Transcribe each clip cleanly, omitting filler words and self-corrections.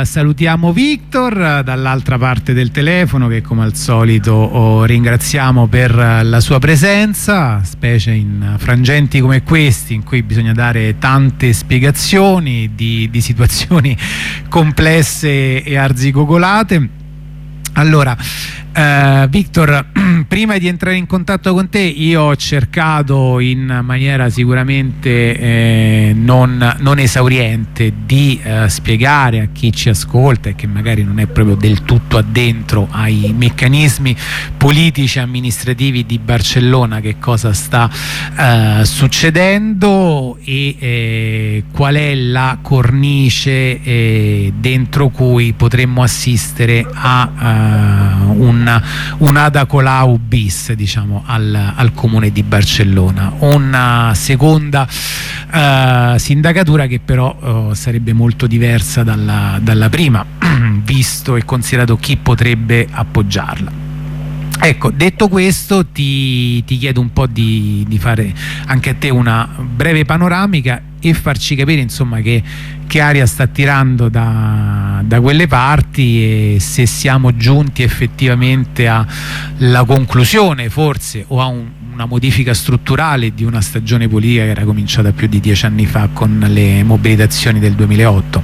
Salutiamo Victor dall'altra parte del telefono, che come al solito ringraziamo per la sua presenza, specie in frangenti come questi in cui bisogna dare tante spiegazioni di situazioni complesse e arzigogolate. Allora, Victor, prima di entrare in contatto con te io ho cercato in maniera sicuramente non esauriente di spiegare a chi ci ascolta e che magari non è proprio del tutto addentro ai meccanismi politici e amministrativi di Barcellona che cosa sta succedendo e qual è la cornice dentro cui potremmo assistere a un Ada Colau bis, diciamo, al comune di Barcellona, una seconda sindacatura che però sarebbe molto diversa dalla prima, visto e considerato chi potrebbe appoggiarla. Ecco, detto questo, ti chiedo un po' di fare anche a te una breve panoramica e farci capire, insomma, che aria sta tirando da quelle parti e se siamo giunti effettivamente alla conclusione, forse, o a una modifica strutturale di una stagione politica che era cominciata più di 10 anni fa con le mobilitazioni del 2008.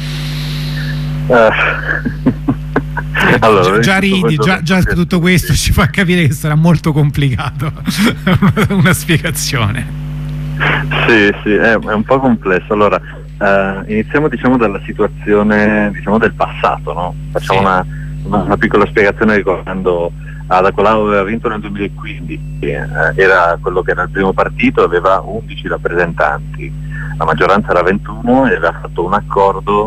Allora, già ridi, già tutto questo ci fa capire che sarà molto complicato una spiegazione. Sì, è un po' complesso. Allora, iniziamo, diciamo, dalla situazione, diciamo, del passato, no? Facciamo una piccola spiegazione ricordando Ada Colau aveva vinto nel 2015, era quello che era il primo partito, aveva 11 rappresentanti, la maggioranza era 21 e aveva fatto un accordo,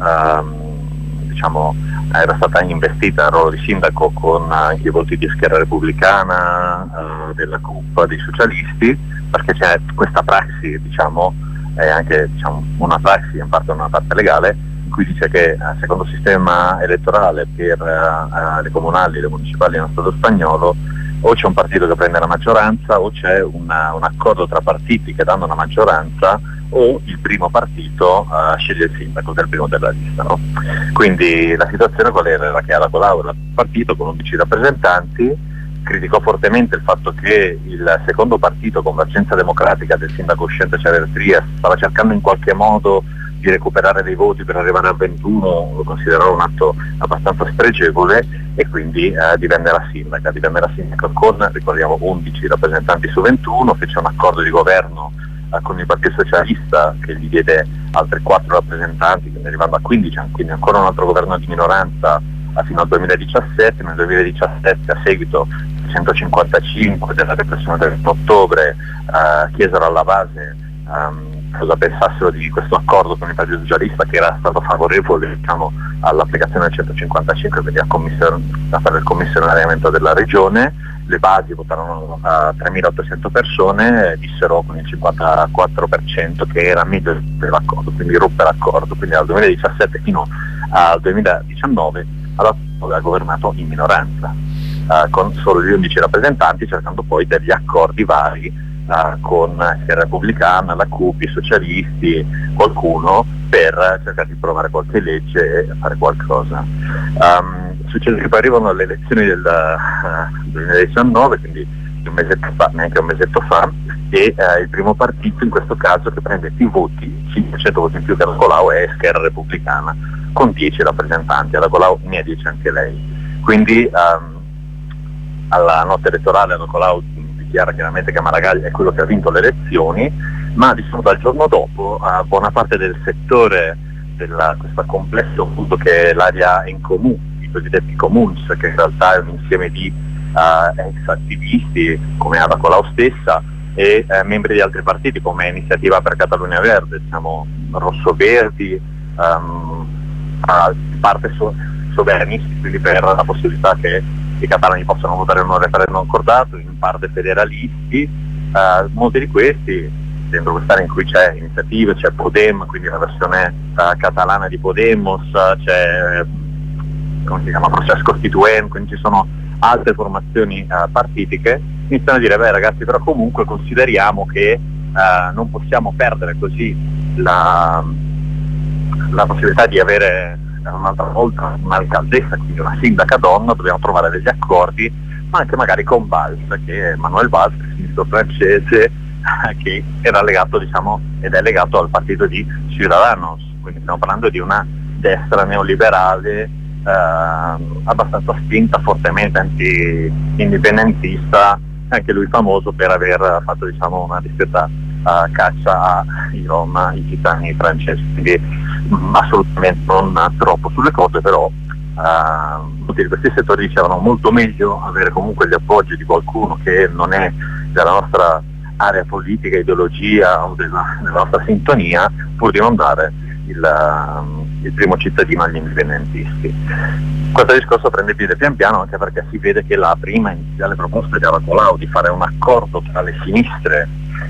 diciamo, era stata investita al ruolo di sindaco con anche i voti di Schierra Repubblicana, della CUP, dei socialisti, perché c'è questa prassi, diciamo, è anche, diciamo, una prassi, in parte una parte legale, in cui dice che secondo il sistema elettorale per le comunali e le municipali nello Stato spagnolo o c'è un partito che prende la maggioranza o c'è un accordo tra partiti che danno la maggioranza o il primo partito sceglie il sindaco, che è il primo della lista, no? Quindi la situazione qual era? Che Ada Colau era un partito con 11 rappresentanti, criticò fortemente il fatto che il secondo partito, Convergenza Democratica, del sindaco uscente Xavier Trias, stava cercando in qualche modo di recuperare dei voti per arrivare a 21, lo considerò un atto abbastanza spregevole e quindi divenne la sindaca con, ricordiamo, 11 rappresentanti su 21, fece un accordo di governo con il Partito Socialista che gli diede altri 4 rappresentanti, quindi arrivando a 15, quindi ancora un altro governo di minoranza fino al 2017. Nel 2017, a seguito 155 della repressione del 1 ottobre, chiesero alla base cosa pensassero di questo accordo con il Partito Socialista, che era stato favorevole, diciamo, all'applicazione del 155, quindi a fare il commissionariamento della regione. Le basi votarono a 3.800 persone, dissero con il 54% che era meglio dell'accordo, quindi ruppe l'accordo. Quindi dal 2017 fino al 2019 aveva governato in minoranza, con solo gli 11 rappresentanti, cercando poi degli accordi vari con Schierra Repubblicana, la CUP, i socialisti, qualcuno, per cercare di provare qualche legge e fare qualcosa. Succede che poi arrivano le elezioni del 2019, quindi neanche un mesetto fa, e il primo partito in questo caso che prende più voti, 500 voti in più che Ada Colau, è Schierra Repubblicana, con 10 rappresentanti. Ada Colau ne ha 10 anche lei. Quindi alla notte elettorale Ada Colau dichiara chiaramente che Maragall è quello che ha vinto le elezioni, ma, diciamo, dal giorno dopo buona parte del settore questo complesso, appunto, che è l'area in comune, i cosiddetti comuns, che in realtà è un insieme di ex attivisti come Ada Colau stessa e membri di altri partiti come Iniziativa per Catalunya Verde, diciamo rosso-verdi, parte sovranisti, quindi per la possibilità che i catalani possano votare in un referendum accordato, in parte federalisti. Molti di questi, dentro quest'area in cui c'è Iniziativa, c'è Podem, quindi la versione catalana di Podemos, c'è, come si chiama, Procés Constituent, quindi ci sono altre formazioni partitiche, iniziano a dire: beh ragazzi, però comunque consideriamo che non possiamo perdere così la possibilità di avere un'altra volta un'alcaldessa, quindi una sindaca donna, dobbiamo trovare degli accordi, ma anche magari con Valls, che è Manuel Valls, il sindaco francese, che era legato, diciamo, ed è legato al partito di Ciudadanos, quindi stiamo parlando di una destra neoliberale abbastanza spinta, fortemente anti-indipendentista, anche lui famoso per aver fatto, diciamo, una discreta caccia ai Rom, i cittadini francesi, quindi assolutamente non troppo sulle cose, però molti di questi settori dicevano molto meglio avere comunque gli appoggi di qualcuno che non è della nostra area politica, ideologia o della nostra sintonia, pur di non dare il primo cittadino agli indipendentisti. Questo discorso prende piede pian piano, anche perché si vede che la prima iniziale proposta di Ada Colau di fare un accordo tra le sinistre,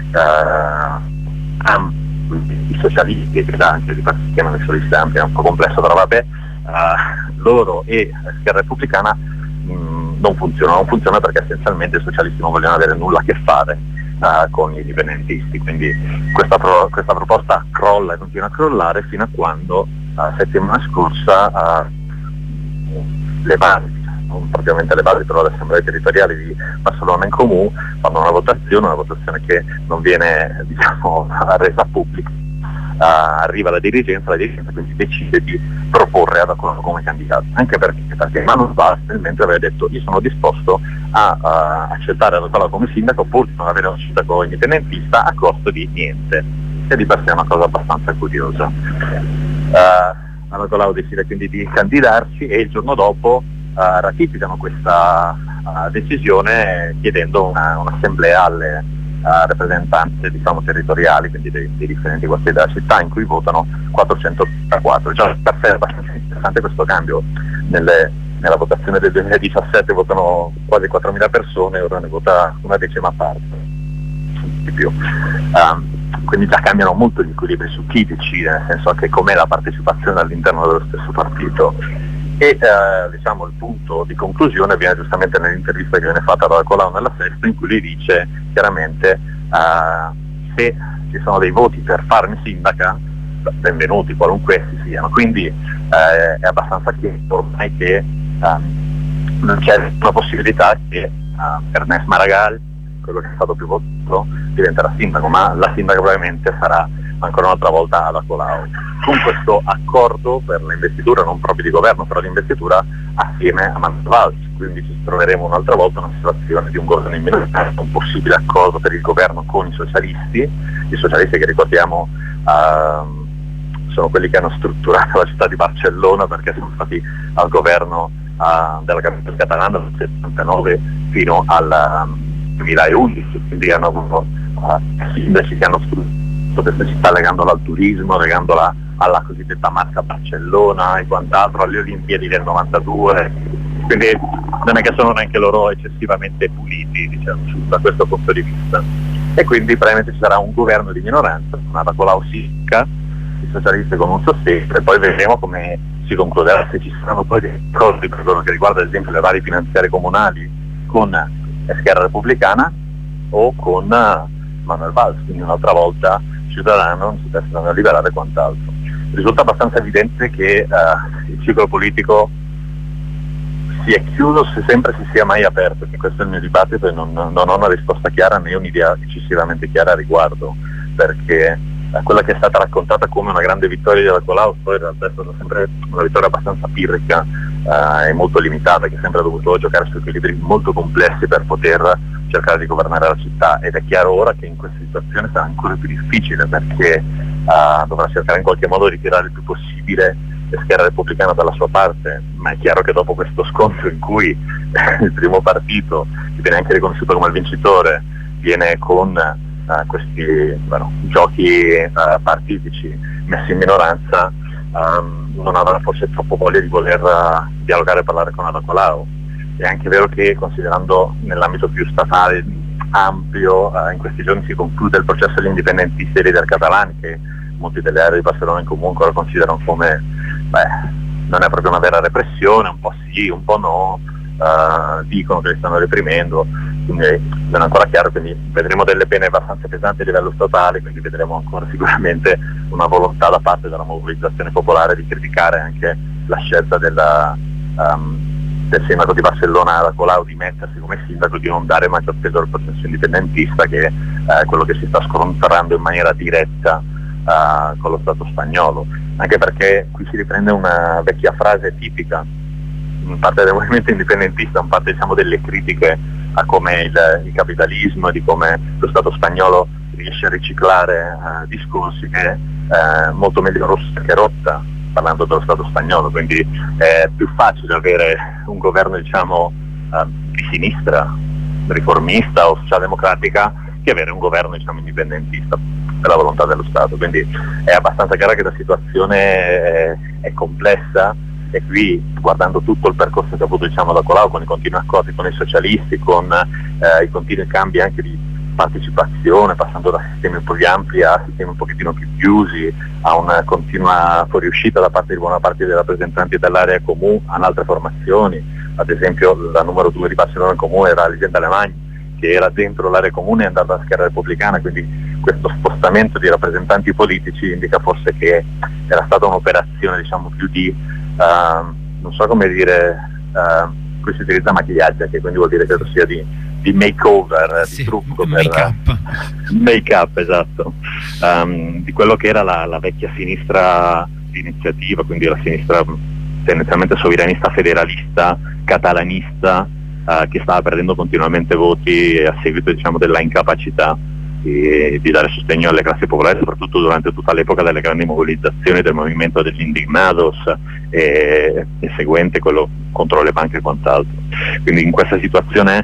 i socialisti, che anche di partiti chiamano i socialisti ampi, è un po' complesso, però vabbè, loro e Schiera Repubblicana non funziona perché essenzialmente i socialisti non vogliono avere nulla a che fare con i indipendentisti, quindi questa proposta crolla e continua a crollare fino a quando settimana scorsa le basi, non propriamente le basi, però le assemblee territoriali di Barcellona in Comú fanno una votazione che non viene, diciamo, resa pubblica. Arriva la dirigenza quindi decide di proporre Ada Colau come candidato, anche perché Manuel Valls nel mentre aveva detto: io sono disposto a accettare Ada Colau come sindaco pur di non avere un sindaco indipendentista a costo di niente, e di per sé è una cosa abbastanza curiosa. Ada Colau decide quindi di candidarsi e il giorno dopo ratificano questa decisione chiedendo un'assemblea alle rappresentanze, diciamo, territoriali, quindi dei differenti quartieri della città, in cui votano 484. Già per sé è abbastanza interessante questo cambio. Nella votazione del 2017 votano quasi 4.000 persone, ora ne vota una decima parte di più. Quindi già cambiano molto gli equilibri su chi decide, nel senso che com'è la partecipazione all'interno dello stesso partito. E diciamo il punto di conclusione viene giustamente nell'intervista che viene fatta da Colau nella Sesta, in cui lui dice chiaramente se ci sono dei voti per farmi sindaca, benvenuti qualunque essi siano, quindi è abbastanza chiaro ormai che non c'è una possibilità che Ernest Maragall, quello che è stato più votato, diventerà sindaco, ma la sindaca probabilmente sarà ancora un'altra volta Ada Colau, con questo accordo per l'investitura, non proprio di governo, però di investitura assieme a Manuel Valls. Quindi ci troveremo un'altra volta una situazione di un governo in minoranza, un possibile accordo per il governo con i socialisti che ricordiamo sono quelli che hanno strutturato la città di Barcellona, perché sono stati al governo della capitale catalana dal 79 fino al 2011, quindi hanno avuto sindaci che hanno strutturato questa città legandola al turismo, legandola alla cosiddetta marca Barcellona e quant'altro, alle Olimpiadi del 92, quindi non è che sono neanche loro eccessivamente puliti, diciamo, da questo punto di vista. E quindi probabilmente ci sarà un governo di minoranza, una Ada Colau secca, i socialisti con un sostegno, e poi vedremo come si concluderà, se ci saranno poi dei accordi per quello che riguarda ad esempio le varie finanziarie comunali con Schiera Repubblicana o con Manuel Valls, quindi un'altra volta Ciudadanos, destra neoliberale e quant'altro. Risulta abbastanza evidente che il ciclo politico si è chiuso se sempre si sia mai aperto, che questo è il mio dibattito e non ho una risposta chiara né un'idea eccessivamente chiara a riguardo, perché quella che è stata raccontata come una grande vittoria della Colau poi in realtà è stata sempre una vittoria abbastanza pirrica e molto limitata, che sempre ha dovuto giocare su equilibri molto complessi per poter cercare di governare la città, ed è chiaro ora che in questa situazione sarà ancora più difficile, perché dovrà cercare in qualche modo di tirare il più possibile la Schiera Repubblicana dalla sua parte, ma è chiaro che dopo questo scontro in cui il primo partito, che viene anche riconosciuto come il vincitore, viene con questi giochi partitici messi in minoranza, non avrà forse troppo voglia di voler dialogare e parlare con Ada Colau. È anche vero che, considerando nell'ambito più statale ampio, in questi giorni si conclude il processo agli indipendentisti e leader catalani, che molti delle aree di Barcellona in Comú ancora considerano come non è proprio una vera repressione, un po' sì, un po' no, dicono che li stanno reprimendo, quindi non è ancora chiaro, quindi vedremo delle pene abbastanza pesanti a livello statale, quindi vedremo ancora sicuramente una volontà da parte della mobilizzazione popolare di criticare anche la scelta del sindaco di Barcellona Ada Colau di mettersi come sindaco, di non dare maggior peso al processo indipendentista, che è quello che si sta scontrando in maniera diretta con lo Stato spagnolo, anche perché qui si riprende una vecchia frase tipica in parte del movimento indipendentista, in parte diciamo delle critiche a come il capitalismo e di come lo Stato spagnolo riesce a riciclare discorsi, che è molto meglio rossa che rotta, parlando dello Stato spagnolo, quindi è più facile avere un governo diciamo di sinistra, riformista o socialdemocratica, che avere un governo diciamo indipendentista per la volontà dello Stato. Quindi è abbastanza chiaro che la situazione è complessa, e qui, guardando tutto il percorso che ha avuto diciamo da Colau, con i continui accordi con i socialisti, con i continui cambi anche di partecipazione, passando da sistemi un po' più ampli a sistemi un pochettino più chiusi, a una continua fuoriuscita da parte di buona parte dei rappresentanti dell'area comune a altre formazioni. Ad esempio la numero 2 di Barcellona Comune era Elisenda Alemany, che era dentro l'area comune e andava alla schera repubblicana, quindi questo spostamento di rappresentanti politici indica forse che era stata un'operazione diciamo più di non so come dire, qui si utilizza maquillaggio, che quindi vuol dire che sia di makeover, sì, di trucco, make-up, esatto, di quello che era la vecchia sinistra di iniziativa, quindi la sinistra tendenzialmente sovranista, federalista, catalanista, che stava perdendo continuamente voti a seguito diciamo della incapacità di dare sostegno alle classi popolari, soprattutto durante tutta l'epoca delle grandi mobilizzazioni del movimento degli indignados e seguente quello contro le banche e quant'altro. Quindi in questa situazione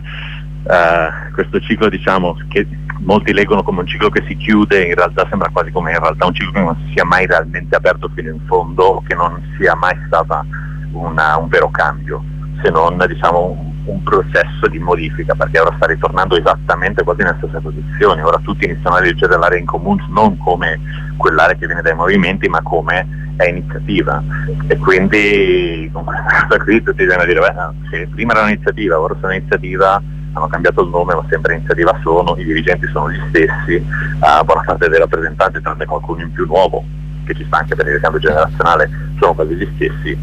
questo ciclo diciamo che molti leggono come un ciclo che si chiude, in realtà sembra quasi come in realtà un ciclo che non si sia mai realmente aperto fino in fondo, o che non sia mai stata un vero cambio, se non diciamo un processo di modifica, perché ora sta ritornando esattamente quasi nelle stesse posizioni. Ora tutti iniziano a leggere l'area in comune non come quell'area che viene dai movimenti, ma come è iniziativa, e quindi con questa cosa qui tutti devono dire se prima era un'iniziativa, ora sono iniziativa, hanno cambiato il nome ma sempre iniziativa sono, i dirigenti sono gli stessi, buona parte dei rappresentanti, tranne qualcuno in più nuovo che ci sta anche per il ricambio generazionale, sono quasi gli stessi.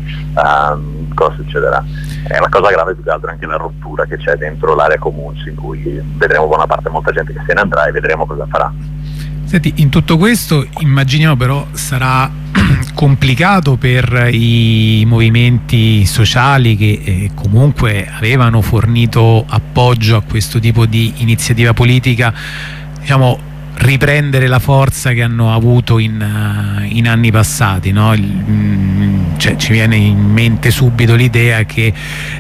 Cosa succederà? È la cosa grave più che altro anche la rottura che c'è dentro l'area comune, in cui vedremo buona parte, molta gente che se ne andrà, e vedremo cosa farà. Senti, in tutto questo immaginiamo però sarà complicato per i movimenti sociali che comunque avevano fornito appoggio a questo tipo di iniziativa politica, diciamo, riprendere la forza che hanno avuto in anni passati, no? Cioè, ci viene in mente subito l'idea che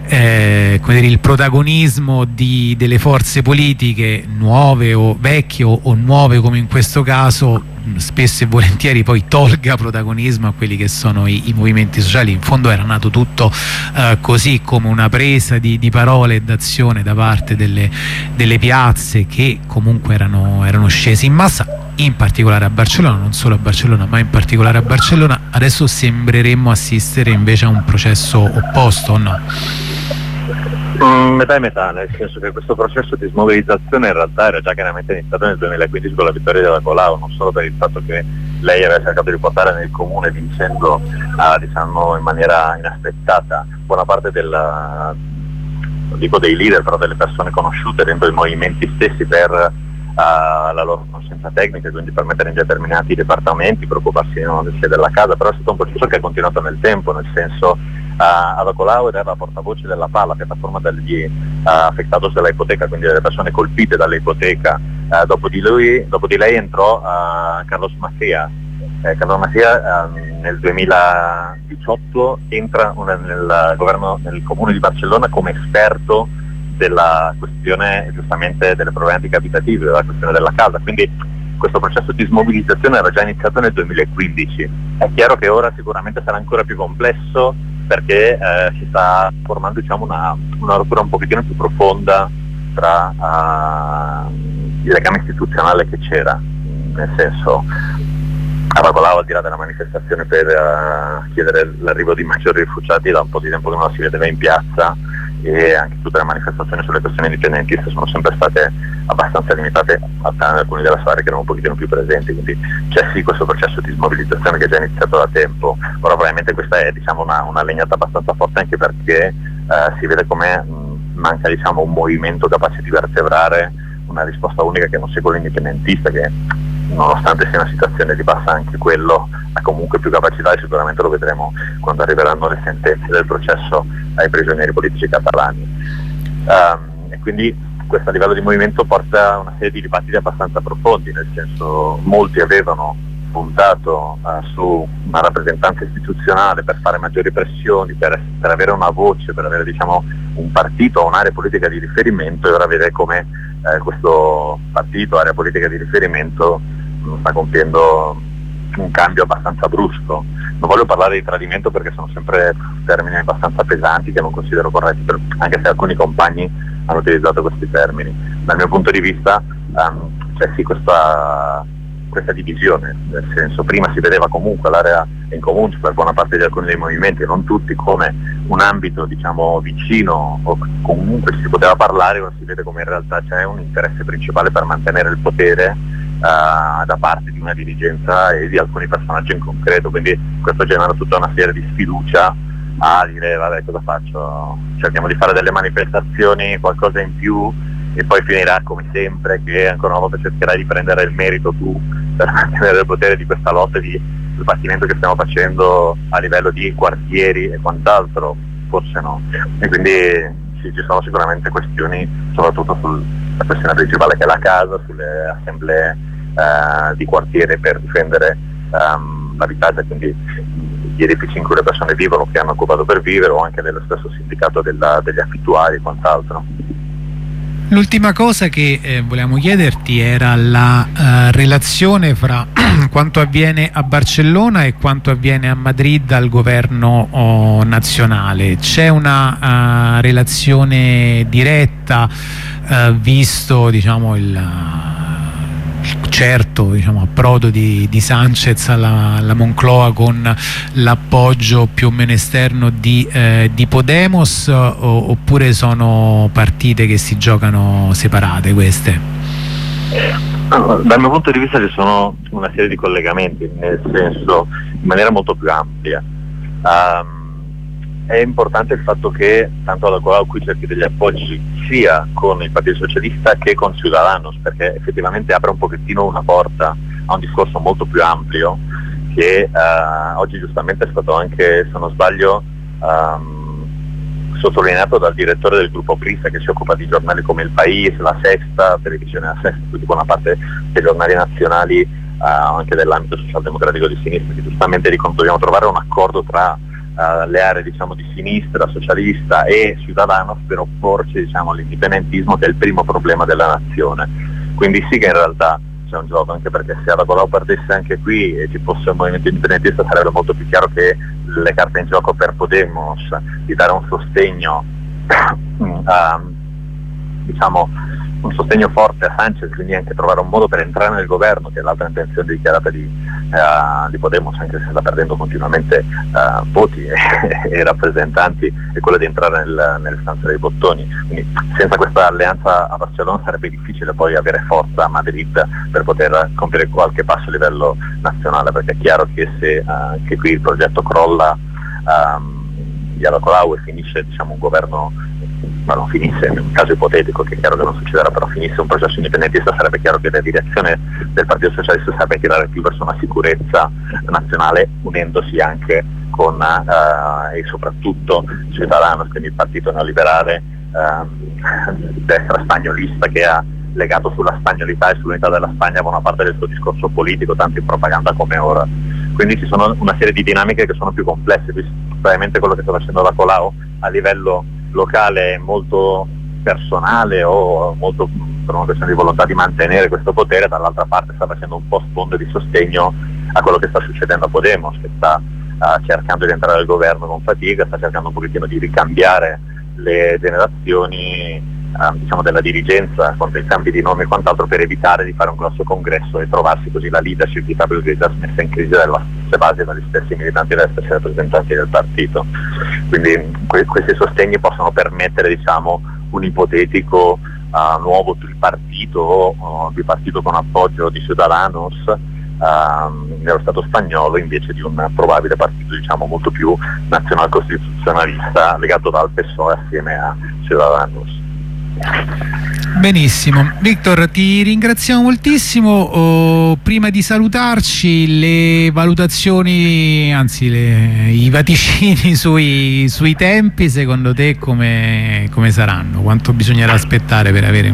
come dire, il protagonismo delle forze politiche nuove o vecchie o nuove come in questo caso spesso e volentieri poi tolga protagonismo a quelli che sono i movimenti sociali. In fondo era nato tutto così, come una presa di parole e d'azione da parte delle piazze che comunque erano scese in massa, in particolare a Barcellona, non solo a Barcellona ma in particolare a Barcellona. Adesso sembreremmo assistere invece a un processo opposto, o no? Metà e metà, nel senso che questo processo di smobilizzazione in realtà era già chiaramente iniziato nel 2015 con la vittoria della Colau, non solo per il fatto che lei aveva cercato di portare nel comune, vincendo diciamo in maniera inaspettata buona parte non dico dei leader, però delle persone conosciute dentro i movimenti stessi per la loro conoscenza tecnica, quindi per mettere in determinati dipartimenti, preoccuparsi della casa, però è stato un processo che è continuato nel tempo, nel senso Ada Colau era la portavoce della PA, la piattaforma degli afectados della ipoteca, quindi delle persone colpite dall'ipoteca. Dopo di lei entrò Carlos Macías. Carlos Macías nel 2018 entra nel governo, nel comune di Barcellona, come esperto della questione giustamente delle problematiche abitative, della questione della casa, quindi questo processo di smobilizzazione era già iniziato nel 2015. È chiaro che ora sicuramente sarà ancora più complesso, perché si sta formando diciamo una rottura un pochettino più profonda tra il legame istituzionale che c'era, nel senso Ada Colau, al di là della manifestazione per chiedere l'arrivo di maggiori rifugiati, da un po' di tempo che non la si vedeva in piazza, e anche tutte le manifestazioni sulle questioni indipendentiste sono sempre state abbastanza limitate ad alcuni della storia che erano un pochettino più presenti, quindi c'è sì questo processo di smobilizzazione che è già iniziato da tempo. Ora probabilmente questa è una legnata abbastanza forte, anche perché si vede come manca un movimento capace di vertebrare una risposta unica che non sia quello indipendentista, che nonostante sia una situazione di bassa anche quello ha comunque più capacità, e sicuramente lo vedremo quando arriveranno le sentenze del processo ai prigionieri politici catalani. E quindi questo a livello di movimento porta a una serie di dibattiti abbastanza profondi, nel senso molti avevano puntato su una rappresentanza istituzionale per fare maggiori pressioni, per avere una voce, per avere un partito o un'area politica di riferimento, e ora vedere come questo partito, area politica di riferimento, sta compiendo un cambio abbastanza brusco. Non voglio parlare di tradimento perché sono sempre termini abbastanza pesanti che non considero corretti, anche se alcuni compagni hanno utilizzato questi termini. Dal mio punto di vista c'è sì questa divisione, nel senso prima si vedeva comunque l'area in comune per buona parte di alcuni dei movimenti, non tutti, come un ambito vicino, o comunque si poteva parlare, ora si vede come in realtà c'è un interesse principale per mantenere il potere da parte di una dirigenza e di alcuni personaggi in concreto, quindi questo genera tutta una serie di sfiducia a dire vabbè, cosa faccio? Cerchiamo di fare delle manifestazioni, qualcosa in più, e poi finirà come sempre che ancora una volta cercherai di prendere il merito tu per mantenere il potere di questa lotta di sbattimento che stiamo facendo a livello di quartieri e quant'altro. Forse no. E quindi sì, ci sono sicuramente questioni, soprattutto sulla questione principale che è la casa, sulle assemblee di quartiere per difendere l'abitaggio, quindi gli edifici in cui le persone vivono, che hanno occupato per vivere, o anche dello stesso sindacato degli affittuari e quant'altro. L'ultima cosa che volevamo chiederti era la relazione fra quanto avviene a Barcellona e quanto avviene a Madrid al governo nazionale. C'è una relazione diretta, visto certo approdo di Sánchez alla Moncloa con l'appoggio più o meno esterno di Podemos, oppure sono partite che si giocano separate queste? Dal mio punto di vista ci sono una serie di collegamenti, nel senso in maniera molto più ampia. È importante il fatto che tanto alla Colau qui cerchi degli appoggi sia con il Partito Socialista che con Ciudadanos, perché effettivamente apre un pochettino una porta a un discorso molto più ampio che oggi giustamente è stato anche, se non sbaglio, sottolineato dal direttore del gruppo Prisa, che si occupa di giornali come Il País, La Sexta, televisione La Sexta, quindi buona parte dei giornali nazionali anche dell'ambito socialdemocratico di sinistra, che giustamente dicono dobbiamo trovare un accordo tra le aree di sinistra, socialista e Ciudadanos per opporci all'indipendentismo, che è il primo problema della nazione. Quindi sì che in realtà c'è un gioco, anche perché se la Colau perdesse anche qui e ci fosse un movimento indipendentista sarebbe molto più chiaro che le carte in gioco per Podemos di dare un sostegno un sostegno forte a Sánchez, quindi anche trovare un modo per entrare nel governo, che è l'altra intenzione dichiarata di Podemos, anche se sta perdendo continuamente voti e rappresentanti, è quello di entrare nelle stanze dei bottoni. Quindi senza questa alleanza a Barcellona sarebbe difficile poi avere forza a Madrid per poter compiere qualche passo a livello nazionale, perché è chiaro che se anche qui il progetto crolla di Ada Colau e finisce un governo, ma non finisse, in un caso ipotetico che è chiaro che non succederà, però finisse un processo indipendentista, sarebbe chiaro che la direzione del Partito Socialista sarebbe tirare più verso una sicurezza nazionale, unendosi anche con e soprattutto Ciudadanos, quindi il partito neoliberale destra spagnolista, che ha legato sulla spagnolità e sull'unità della Spagna buona parte del suo discorso politico, tanto in propaganda come ora. Quindi ci sono una serie di dinamiche che sono più complesse, probabilmente quello che sta facendo la Colau a livello locale è molto personale o molto per una questione di volontà di mantenere questo potere, dall'altra parte sta facendo un po' sponde di sostegno a quello che sta succedendo a Podemos, che sta cercando di entrare al governo con fatica, sta cercando un pochettino di ricambiare le generazioni della dirigenza con dei cambi di nome e quant'altro, per evitare di fare un grosso congresso e trovarsi così la leadership di Pablo Iglesias messa in crisi dalle stesse basi, dagli stessi militanti e dagli stessi rappresentanti del partito. Quindi questi sostegni possono permettere un ipotetico nuovo tripartito, bipartito con appoggio di Ciudadanos nello Stato spagnolo, invece di un probabile partito, diciamo, molto più nazional-costituzionalista legato dal PSOE assieme a Ciudadanos. Benissimo, Victor, ti ringraziamo moltissimo. Prima di salutarci, le valutazioni, anzi i vaticini sui tempi, secondo te come saranno? Quanto bisognerà aspettare per avere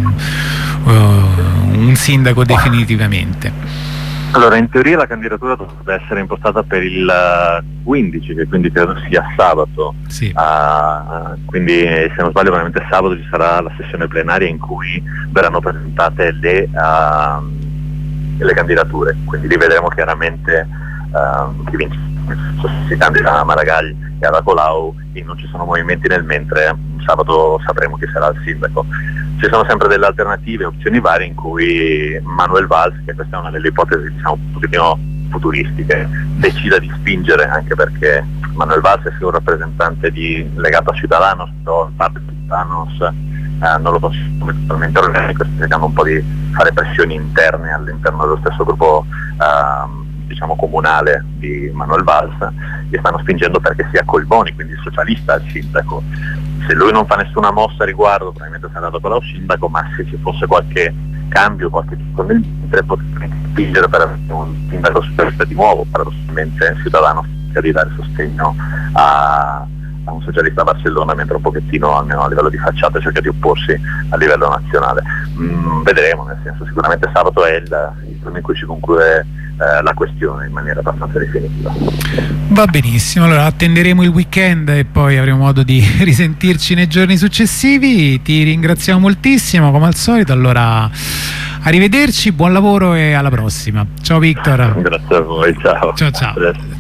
un sindaco definitivamente? Allora, in teoria la candidatura dovrebbe essere impostata per il 15, che quindi credo sia sabato. Sì. Quindi, se non sbaglio, veramente sabato ci sarà la sessione plenaria in cui verranno presentate le candidature. Quindi lì vedremo chiaramente chi vince. Si candida a Maragall e Ada Colau e non ci sono movimenti nel mentre. Sabato sapremo chi sarà il sindaco. Ci sono sempre delle alternative, opzioni varie, in cui Manuel Valls, che questa è una delle ipotesi, diciamo, un pochettino futuristiche, decida di spingere, anche perché Manuel Valls è un rappresentante legato a Ciudadanos, però in parte Ciudadanos non lo possiamo totalmente organico, sta cercando un po' di fare pressioni interne all'interno dello stesso gruppo diciamo comunale di Manuel Valls, e stanno spingendo perché sia Collboni, quindi il socialista, al sindaco. Se lui non fa nessuna mossa a riguardo, probabilmente sarà dato Colau sindaco, ma se ci fosse qualche cambio, qualche tipo nel mentre, potrebbe spingere per avere un sindaco socialista di nuovo. Paradossalmente Ciudadanos cerca di dare sostegno a un socialista a Barcellona, mentre un pochettino, almeno a livello di facciata, cerca di opporsi a livello nazionale. Vedremo, nel senso, sicuramente sabato è il giorno in cui si conclude la questione in maniera abbastanza definitiva. Va benissimo, allora attenderemo il weekend e poi avremo modo di risentirci nei giorni successivi. Ti ringraziamo moltissimo come al solito, allora arrivederci, buon lavoro e alla prossima. Ciao Victor. Grazie a voi, ciao. Ciao ciao.